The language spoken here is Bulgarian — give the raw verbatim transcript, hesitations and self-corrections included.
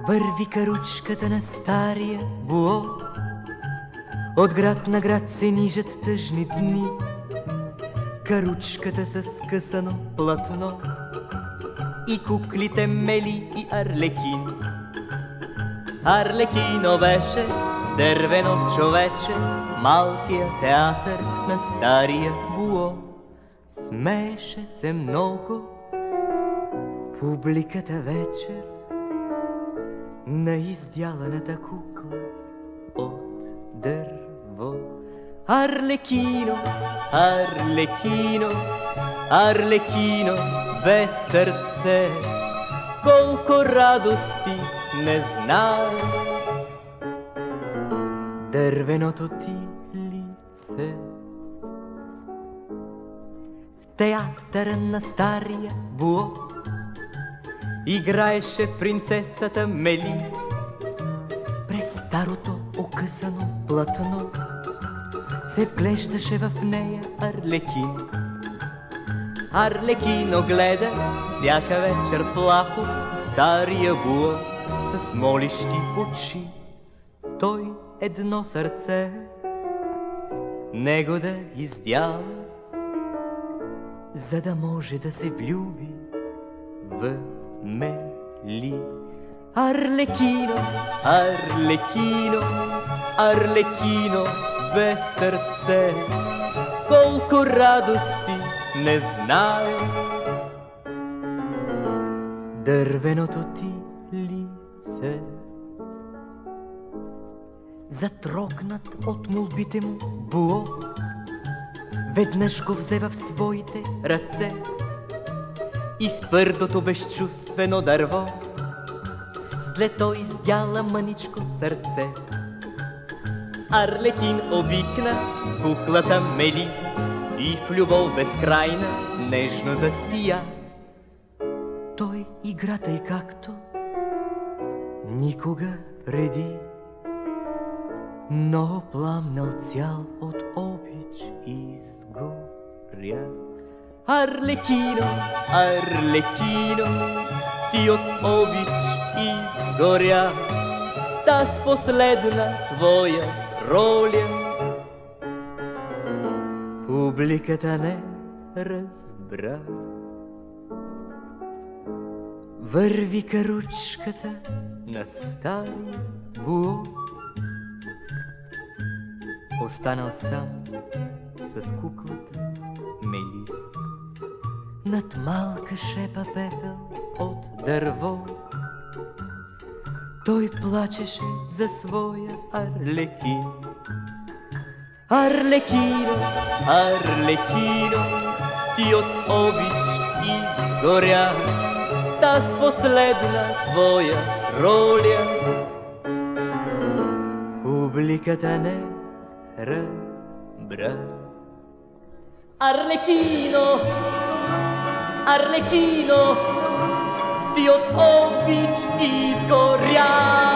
Върви каручката на стария буо, от град на град се нижат тъжни дни. Каручката с скъсано платно и куклите Мели и Арлекин. Арлекино беше дървено човече, малкия театър на стария буо. Смееше се много публиката вечер на издяланата кукла от дърво. Арлекино, Арлекино, Арлекино без сърце, колко радости не знае дървеното ти лице. В театъра на стария буо играеше принцесата Мели. През старото окъсано платно се вглеждаше в нея Арлекин. Арлекино гледа всяка вечер плахо стария буо с молищи очи. Той едно сърце него да издяла, за да може да се влюби в Мели. Арлекино, Арлекино, Арлекино без сърце, колко радости не знае дървеното ти лице. Затрогнат от молбите му буо веднъж го взе в своите ръце и в твърдото безчувствено дърво след то издяла мъничко сърце. Арлекин обикна куклата Мели и в любов безкрайна нежно засия. Той игра тъй както никога преди, но пламнал цял от обич изгоря. Арлекино, Арлекино, ти от обич изгоря, таз последна твоя роля публиката не разбра. Върви каручката на стария буо, останал сам с куклата Мели. Над малка шепа пепел от дърво той плачеше за своя Арлекин. Арлекино, Арлекино, ти от обич изгоря, таз последна твоя роля публиката не разбра. Арлекино, Арлекино, ти от обич изгоря.